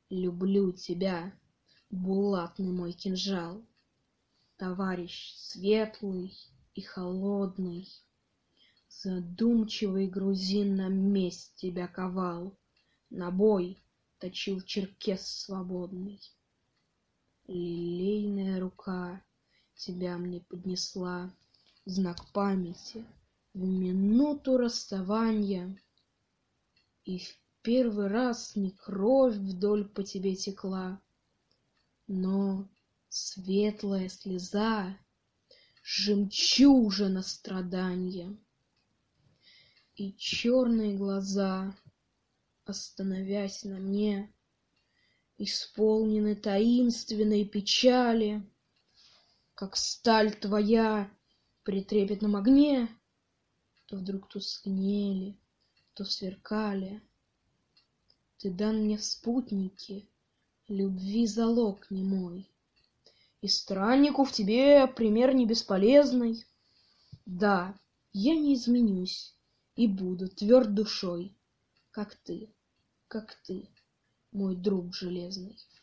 люблю тебя, булатный мой кинжал, товарищ светлый и холодный, задумчивый грузин на месть тебя ковал, на бой точил черкес свободный. Лилейная рука тебя мне поднесла, знак памяти в минуту расставания, и в первый раз не кровь вдоль по тебе текла, но светлая слеза, жемчужина страданья. И черные глаза, остановясь на мне, исполнены таинственной печали, как сталь твоя при трепетном огне, то вдруг тускнели, то сверкали. Ты дан мне в спутнике, любви залог немой, и страннику в тебе пример не бесполезный. Да, я не изменюсь и буду тверд душой, как ты, мой друг железный.